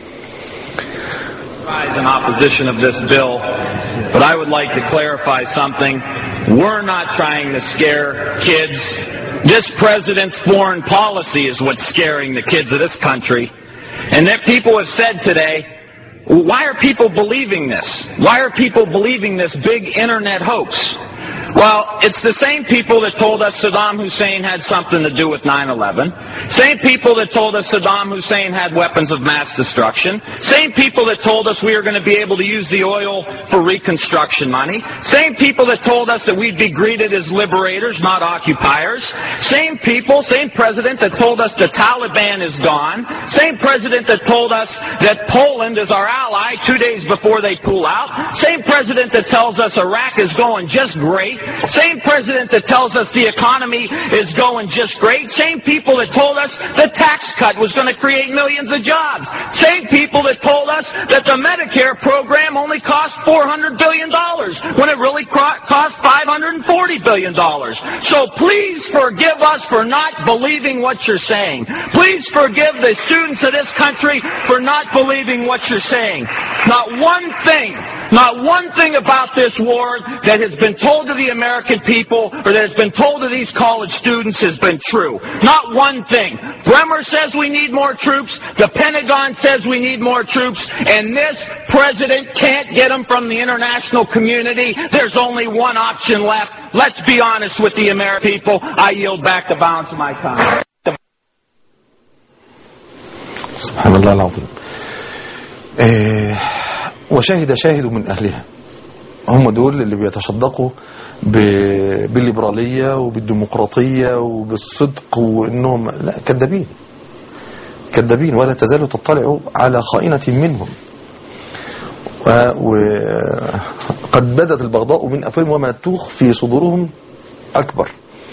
In opposition of this bill, but I would like to clarify something. We're not trying to scare kids. This president's foreign policy is what's scaring the kids of this country. And that people have said today, why are people believing this? Why are people believing this big internet hoax? Well, it's the same people that told us Saddam Hussein had something to do with nine eleven. Same people that told us Saddam Hussein had weapons of mass destruction. Same people that told us we were going to be able to use the oil for reconstruction money. Same people that told us that we'd be greeted as liberators, not occupiers. Same people, same president that told us the Taliban is gone. Same president that told us that Poland is our ally two days before they pull out. Same president that tells us Iraq is going just great. Same president that tells us the economy is going just great. Same people that told us the tax cut was going to create millions of jobs. Same people that told us that the Medicare program only cost four hundred billion dollars when it really cost five hundred forty billion dollars. So please forgive us for not believing what you're saying. Please forgive the students of this country for not believing what you're saying. Not one thing, not one thing about this war that has been told to the American people or that has been told to these college students has been true. Not one thing. Bremer says we need more troops. The Pentagon says we need more troops. And this president can't get them from the international community. There's only one option left. Let's be honest with the American people. I yield back the balance of my time. سبحان الله العظيم. إيه وشاهد شاهد من أهلها. هم دول اللي بيتصدقوا بالليبرالية وبالديمقراطية وبالصدق، وإنهم لا كذابين كذابين ولا تزالوا تطلعوا على خائنة منهم. وقد بدت البغضاء من أفواههم وما تخفي صدورهم أكبر.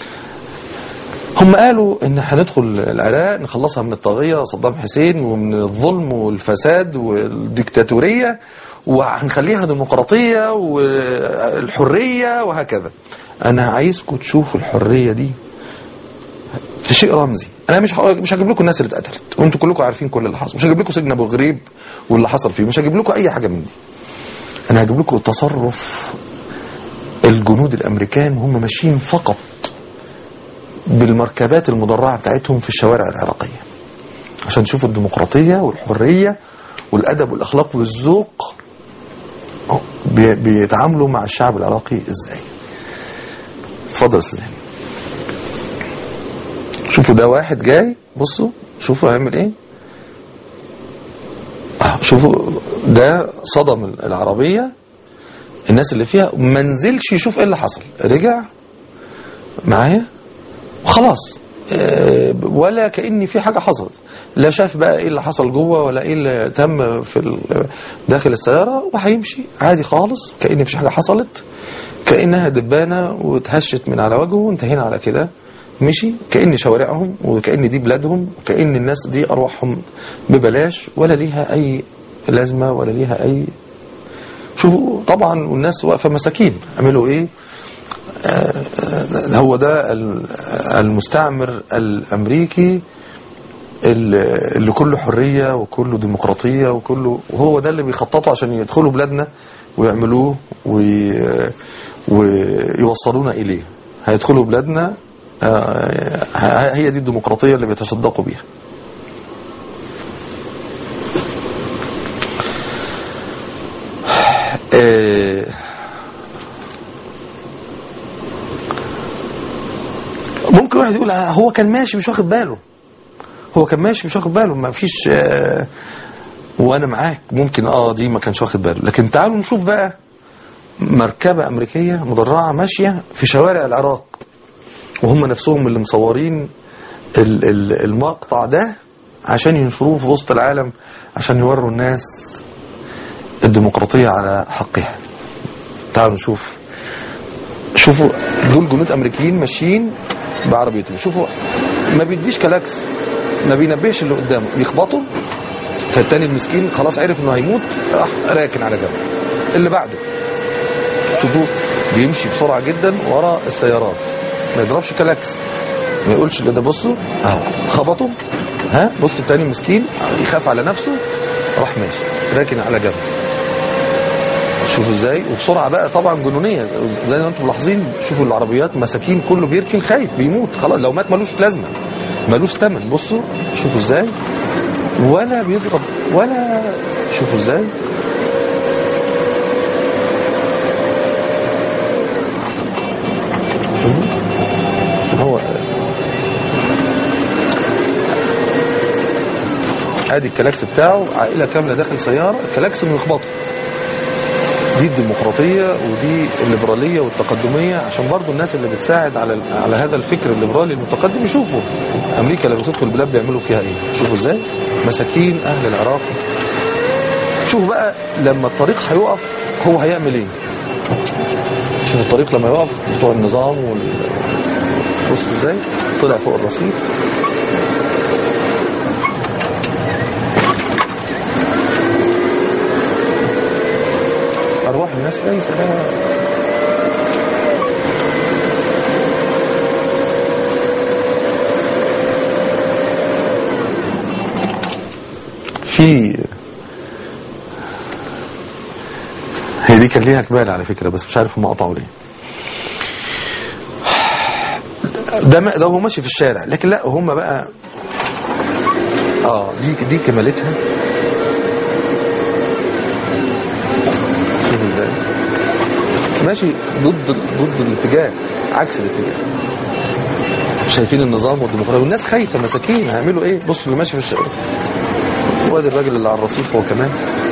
هم قالوا إن هندخل العراق نخلصها من الطاغية صدام حسين ومن الظلم والفساد والديكتاتورية، وهنخليها ديمقراطية والحرية وهكذا. أنا عايزكم تشوفوا الحرية دي في شيء رمزي. أنا مش مش هجيب لكم الناس اللي اتقتلت وأنتم كلكم عارفين كل اللي حصل، مش هجيب لكم سجن أبو غريب واللي حصل فيه، مش هجيب لكم أي حاجة من دي. أنا هجيب لكم تصرف الجنود الأمريكان وهم ماشيين فقط بالمركبات المدرعة بتاعتهم في الشوارع العراقية عشان تشوفوا الديمقراطية والحرية والأدب والأخلاق والذوق بيتعاملوا مع الشعب العراقي ازاي. اتفضل استاذ. شوفوا ده واحد جاي، بصوا شوفوا هيعمل ايه. شوفوا ده صدم العربية، الناس اللي فيها ما نزلش يشوف ايه اللي حصل، رجع معايا وخلاص ولا كأني في حاجة حصلت، لا شاف بقى ايه اللي حصل جوه ولا ايه اللي تم في داخل السيارة، وهيمشي عادي خالص كأن مفيش حاجة حصلت، كأنها دبانة وتهشت من على وجهه وانتهينا على كده. مشي كأن شوارعهم وكأن دي بلادهم وكأن الناس دي أرواحهم ببلاش ولا ليها أي لازمة ولا ليها أي. شوفوا طبعا والناس واقفة مساكين عملوا ايه. آه هو ده المستعمر الأمريكي اللي كله حرية وكله ديمقراطية وكله، وهو ده اللي بيخططوا عشان يدخلوا بلادنا ويعملوه وي ويوصلونا إليه. هيدخلوا بلادنا، هي دي الديمقراطية اللي بيتصدقوا بيها. ممكن واحد يقول هو كان ماشي مش واخد باله، هو كان ماشي مش واخد باله، ما فيش آه وانا معاك ممكن اه دي ما كانش واخد باله. لكن تعالوا نشوف بقى مركبة أمريكية مدرعة ماشية في شوارع العراق وهم نفسهم اللي مصورين ال- ال- المقطع ده عشان ينشروه في وسط العالم، عشان يوروا الناس الديمقراطية على حقها. تعالوا نشوف. شوفوا دول جنود امريكيين ماشيين بعربيتهم، شوفوا ما بيديش كلاكس، ما بينبهش اللي قدامه، بيخبطوا، فالتاني المسكين خلاص عرف انه هيموت، راح راكن على جنب. اللي بعده شوفوا بيمشي بسرعة جدا ورا السيارات، ما يضربش كلاكس، ما يقولش ده بصوا اهو خبطوا، ها بصوا التاني مسكين يخاف على نفسه، راح ماشي راكن على جنب. شوفوا ازاي، وبسرعه بقى طبعا جنونيه زي ما انتم ملاحظين. شوفوا العربيات مساكين كله بيركن خايف بيموت خلاص، لو مات ملوش لازمه ملوش ثمن. بصوا شوفوا ازاي، ولا بيضرب ولا، شوفوا ازاي. شوفوا هو ادي الكلاكس بتاعه، عائله كامله داخل سياره، الكلاكس انه يخبطوا. دي الديمقراطية ودي الليبرالية والتقدمية، عشان برضو الناس اللي بتساعد على على هذا الفكر الليبرالي المتقدم يشوفوا أمريكا لما تدخل البلاد بيعملوا فيها إيه. شوفوا إزاي مساكين أهل العراق. شوفوا بقى لما الطريق هيقف هو هيعمل إيه. شوفوا الطريق لما يقف بتوع النظام وال... بصوا إزاي طلع فوق الرصيف. أرواح الناس ليس لها في. هي دي كان ليها كبال على فكرة، بس مش عارف هم قطعوا ليه. ده ده هو ماشي في الشارع، لكن لا هم بقى اه دي دي كمالتها. ماشي ضد ضد الاتجاه، عكس الاتجاه. شايفين النظام والديمقراطيه والناس خايفه مساكين، هيعملوا ايه؟ بصوا اللي ماشي في الشارع، وادي الراجل اللي على الرصيف هو كمان.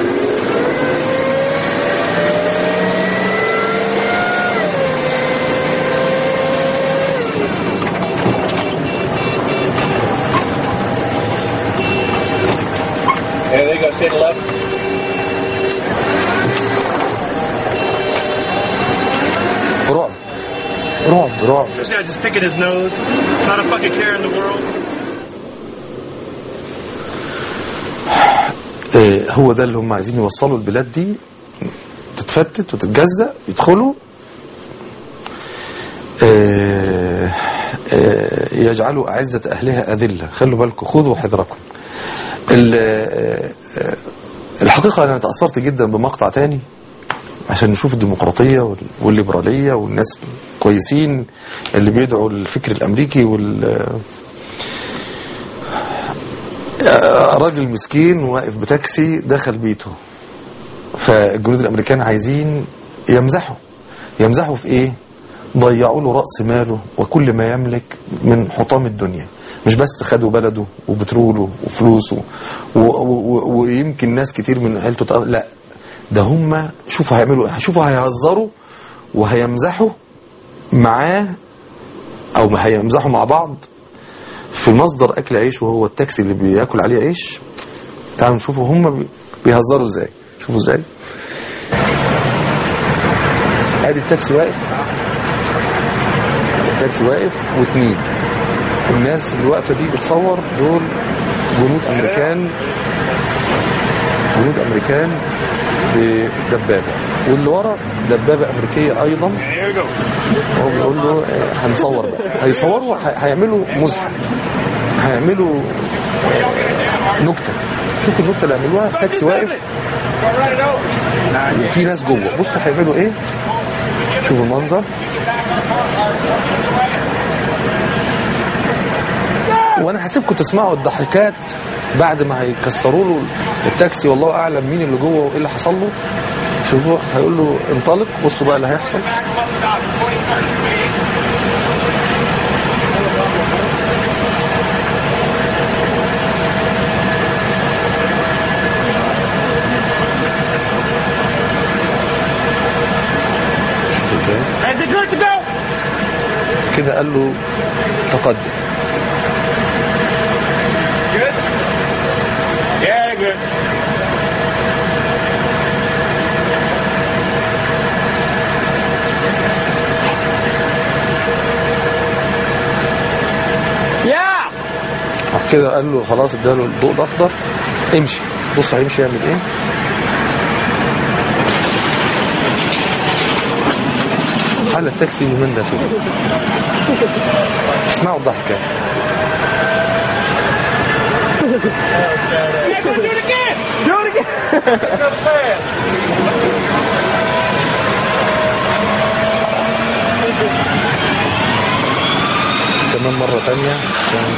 There they go, say the left. رعب رعب رعب. This guy just picking his nose, not a fucking care in the world. إيه هو ده اللي هم عايزين يوصلوا البلاد دي تتفتت وتتجزأ، يدخلوا إيه إيه يجعلوا أعزة أهلها أذلة. خلوا بالكم، خذوا حذركم. الحقيقة أنا تأثرت جدا بمقطع تاني عشان نشوف الديمقراطية والليبرالية والناس كويسين اللي بيدعوا الفكر الأمريكي وال راجل مسكين واقف بتاكسي دخل بيته، فالجنود الأمريكان عايزين يمزحوا يمزحوا في إيه؟ ضيعوا له رأس ماله وكل ما يملك من حطام الدنيا. مش بس خدوا بلده وبتروله وفلوسه ويمكن ناس كتير من عيلته، لا ده هم شوفوا هيعملوا، شوفوا هيهزروا وهيمزحوا معاه او ما هيمزحوا مع بعض في مصدر اكل عيش وهو التاكسي اللي بياكل عليه عيش. تعالوا نشوفوا هم بيهزروا ازاي. شوفوا ازاي ادي التاكسي واقف، التاكسي واقف واتنين الناس اللي واقفه دي بتصور دول جنود امريكان، جنود امريكان بدبابه، واللي ورا دبابه امريكيه ايضا. هو بيقول له هنصور بقى، هيصوروا هيعملوا مزحه، هيعملوا نكته. شوفوا النكته اللي عملوها، التاكسي واقف وفي ناس جوه. بصوا هيعملوا ايه، شوفوا المنظر. وانا هسيبكم تسمعوا الضحكات بعد ما هيكسروا له التاكسي، والله اعلم مين اللي جوه وايه اللي حصل له. شوفوا هيقول له انطلق، بصوا بقى اللي هيحصل. شوفوا ازاي كده قال له تقدم. كده قال له خلاص اداله الضوء الاخضر امشي. بص هيمشي يعمل ايه. حال التاكسي من ده فيه. اسمعوا الضحكات. كمان مرة تانية عشان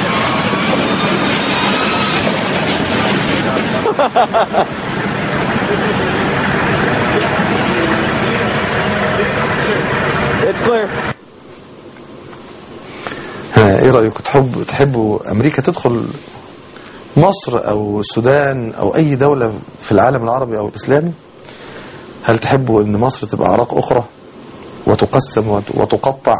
ها ايه رأيكم؟ تحب تحبوا امريكا تدخل مصر او السودان او اي دولة في العالم العربي او الاسلامي؟ هل تحبوا ان مصر تبقى اعراق اخرى وتقسم وتقطع؟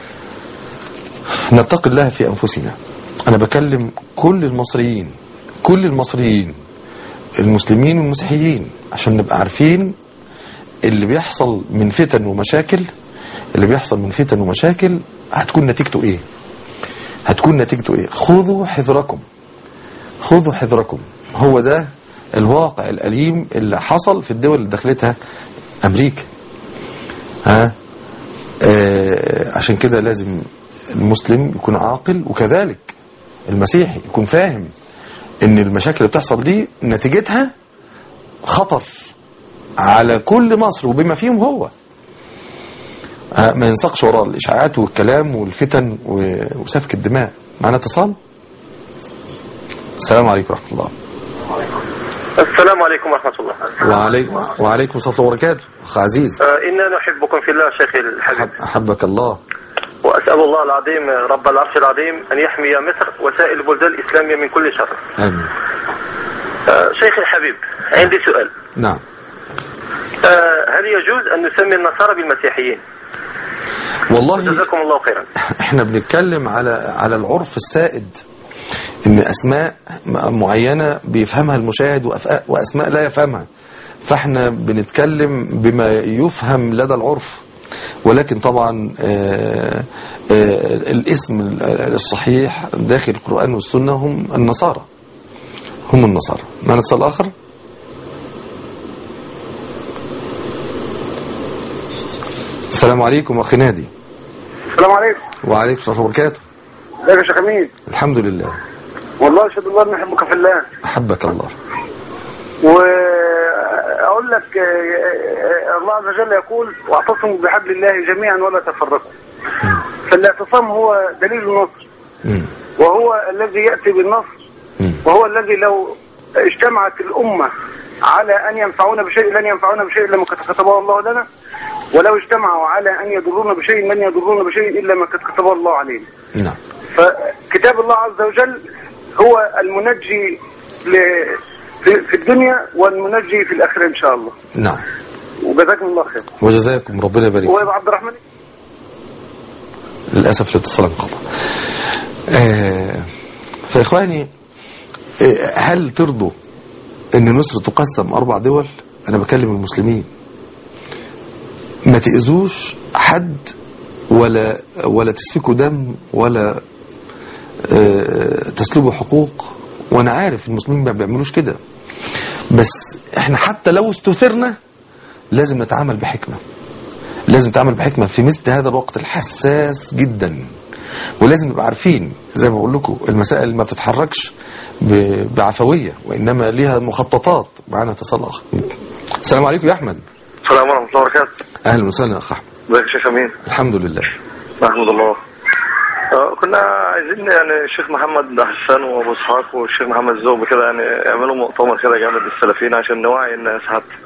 نتقي الله في انفسنا. انا بكلم كل المصريين، كل المصريين المسلمين والمسيحيين، عشان نبقى عارفين اللي بيحصل من فتن ومشاكل، اللي بيحصل من فتن ومشاكل هتكون نتيجته ايه، هتكون نتيجته ايه. خذوا حذركم، خذوا حذركم. هو ده الواقع الأليم اللي حصل في الدول اللي دخلتها أمريكا. ها آه عشان كده لازم المسلم يكون عاقل، وكذلك المسيحي يكون فاهم ان المشاكل اللي بتحصل دي نتيجتها خطر على كل مصر وبما فيهم هو. آه ما ينسقش وراء الإشاعات والكلام والفتن وسفك الدماء. معنا اتصال. السلام عليكم ورحمة الله. السلام عليكم ورحمة الله. وعليكم وعليكم السلام وبركاته. أخ عزيز. آه إنا نحبكم في الله شيخي الحبيب. أحبك الله. وأسأل الله العظيم رب العرش العظيم أن يحمي مصر وسائر البلدان الإسلامية من كل شر. آمين. آه شيخي الحبيب عندي سؤال. نعم. آه هل يجوز أن نسمي النصارى بالمسيحيين؟ والله جزاكم الله خيرا. احنا بنتكلم على على العرف السائد، ان اسماء معينة بيفهمها المشاهد واسماء لا يفهمها، فاحنا بنتكلم بما يفهم لدى العرف. ولكن طبعا آآ آآ الاسم الصحيح داخل القرآن والسنة هم النصارى، هم النصارى. معنا اتصال آخر. السلام عليكم أخي نادي. السلام عليكم. وعليكم السلام وبركاته. ازيك يا شيخ أمين؟ الحمد لله. والله أشهد الله أن نحبك في الله. أحبك الله. وأقول لك الله عز وجل يقول واعتصموا بحبل الله جميعا ولا تفرقوا. فالاعتصام هو دليل النصر، وهو الذي يأتي بالنصر، وهو الذي لو اجتمعت الأمة على أن ينفعونا بشيء لن ينفعونا بشيء إلا ما قد كتبه الله لنا، ولو اجتمعوا على أن يضرونا بشيء لن يضرونا بشيء إلا ما قد كتبه الله علينا. نعم. فكتاب الله عز وجل هو المنجي في الدنيا والمنجي في الآخرة إن شاء الله. نعم. وجزاكم الله خير. وجزاكم ربنا يبارك. وابو عبد الرحمن للأسف الاتصال انقطع. آه فإخواني آه هل ترضوا ان مصر تقسم أربع دول؟ أنا بكلم المسلمين، ما تأذوش حد ولا ولا تسفكوا دم ولا آه تسلبوا حقوق. وأنا عارف المسلمين ما بيعملوش كده، بس احنا حتى لو استثرنا لازم نتعامل بحكمة، لازم نتعامل بحكمة في مثل هذا الوقت الحساس جدا. ولازم نبقى عارفين زي ما بقول لكم المسائل ما بتتحركش بعفوية، وإنما ليها مخططات. معنا اتصال آخر. السلام عليكم يا أحمد. السلام ورحمة الله وبركاته. أهلا وسهلا أخ أحمد. ازيك يا شيخ أمين؟ الحمد لله. الحمد لله. آه كنا عايزين يعني الشيخ محمد حسان وابو اسحاق والشيخ محمد زوب كده يعني يعملوا مؤتمر كده جامد للسلفيين عشان نوعي الناس حتى.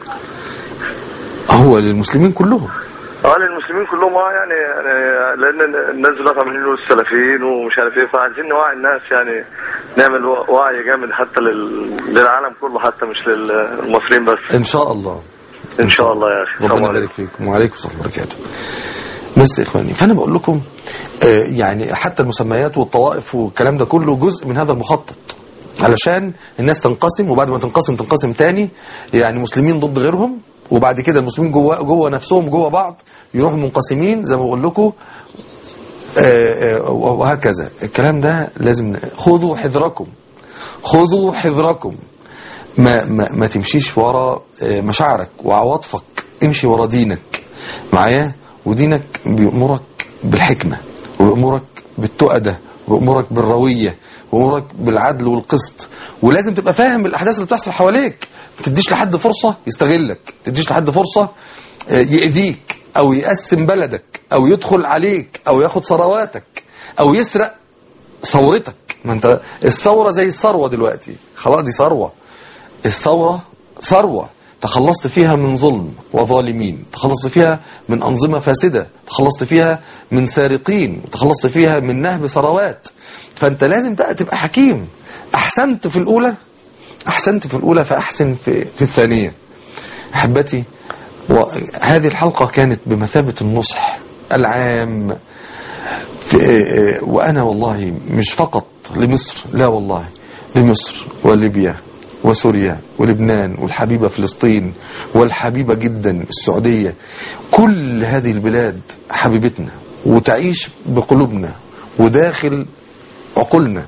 هو للمسلمين كلهم؟ اه للمسلمين كلهم. اه يعني, يعني لان الناس دلوقتي عاملين له السلفيين ومش عارف ايه، فعايزين نوعي الناس يعني نعمل وعي جامد حتى لل... للعالم كله حتى مش للمصريين بس. ان شاء الله. ان شاء الله يا اخي. ربنا يبارك فيكم. وعليكم السلام وبركاته. بس يا اخواني، فانا بقول لكم آه يعني حتى المسميات والطوائف والكلام ده كله جزء من هذا المخطط، علشان الناس تنقسم، وبعد ما تنقسم تنقسم تاني، يعني مسلمين ضد غيرهم، وبعد كده المسلمين جوه جوه نفسهم جوه بعض يروحوا منقسمين زي ما بقول لكم. وهكذا. الكلام ده لازم خذوا حذركم، خذوا حذركم. ما, ما, ما تمشيش ورا مشاعرك وعواطفك، امشي ورا دينك معايا. ودينك بيأمرك بالحكمة، وبيأمرك بالتؤدة، وبيأمرك بالروية، وبيأمرك بالعدل والقسط. ولازم تبقى فاهم الأحداث اللي بتحصل حواليك. ما تديش لحد فرصة يستغلك، ما تديش لحد فرصة يأذيك أو يقسم بلدك أو يدخل عليك أو ياخد ثرواتك أو يسرق ثورتك. ما انت الثورة زي الثروة دلوقتي، خلاص دي ثروة. الثورة ثروة تخلصت فيها من ظلم وظالمين، تخلصت فيها من أنظمة فاسدة، تخلصت فيها من سارقين، تخلصت فيها من نهب ثروات. فأنت لازم بقى تبقى حكيم. أحسنت في الأولى أحسنت في الأولى فأحسن في, في الثانية. أحبتي، وهذه الحلقة كانت بمثابة النصح العام. وأنا والله مش فقط لمصر، لا والله لمصر وليبيا وسوريا ولبنان والحبيبة فلسطين والحبيبة جدا السعودية. كل هذه البلاد حبيبتنا وتعيش بقلوبنا وداخل عقولنا.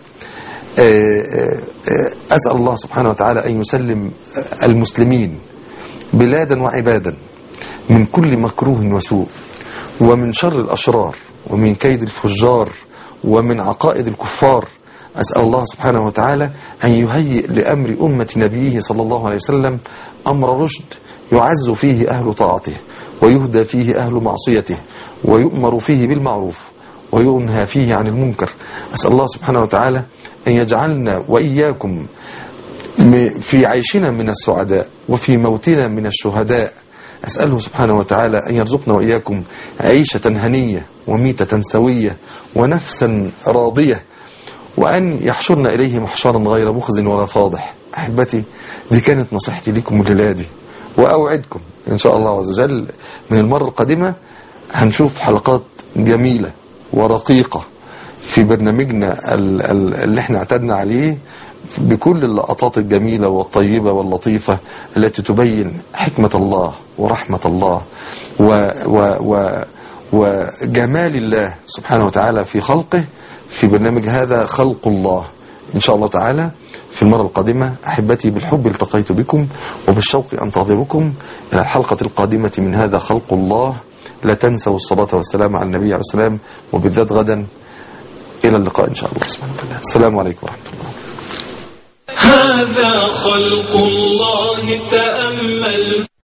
أسأل الله سبحانه وتعالى أن يسلم المسلمين بلادا وعبادا من كل مكروه وسوء، ومن شر الأشرار، ومن كيد الفجار، ومن عقائد الكفار. أسأل الله سبحانه وتعالى أن يهيئ لأمر أمة نبيه صلى الله عليه وسلم أمر رشد يعز فيه أهل طاعته، ويهدى فيه أهل معصيته، ويؤمر فيه بالمعروف وينهى فيه عن المنكر. أسأل الله سبحانه وتعالى أن يجعلنا وإياكم في عيشنا من السعداء وفي موتنا من الشهداء. أسأله سبحانه وتعالى أن يرزقنا وإياكم عيشة هنية وميتة سوية ونفسا راضية، وأن يحشرنا إليه محشرا غير مخز ولا فاضح. أحبتي، دي كانت نصيحتي لكم الليلة دي، وأوعدكم إن شاء الله عز وجل من المرة القادمة هنشوف حلقات جميلة ورقيقة في برنامجنا اللي احنا اعتدنا عليه، بكل اللقطات الجميلة والطيبة واللطيفة التي تبين حكمة الله ورحمة الله و و و وجمال الله سبحانه وتعالى في خلقه. في برنامج هذا خلق الله إن شاء الله تعالى في المرة القادمة. أحبتي، بالحب التقيت بكم وبالشوق أنتظركم إلى الحلقة القادمة من هذا خلق الله. لا تنسوا الصلاة والسلام على النبي عليه السلام، وبالذات غدا. إلى اللقاء إن شاء الله سبحانه وتعالى. السلام عليكم ورحمة الله. هذا خلق الله تأمل.